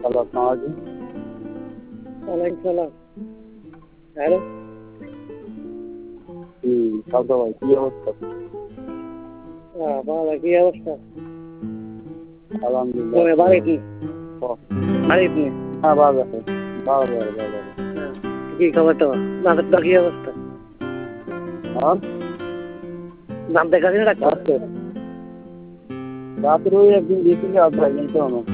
ভালো, আসসালামু আলাইকুম। ওয়ালাইকুম সালাম। হ্যালো। জি, সারদা ভাই, কি অবস্থা? ভালো, কি অবস্থা? আলহামদুলিল্লাহ। বাড়ি কি? ও, বাড়ি কি? হ্যাঁ, ভালো আছে। ভালো, ভালো, ভালো, ভালো। কি খবর তো? দাঁতের কি অবস্থা? আর দাঁত দেখাবি না ডাক্তার? রাতের ওই একদিন গেছিল, আর ভাই কিন্তু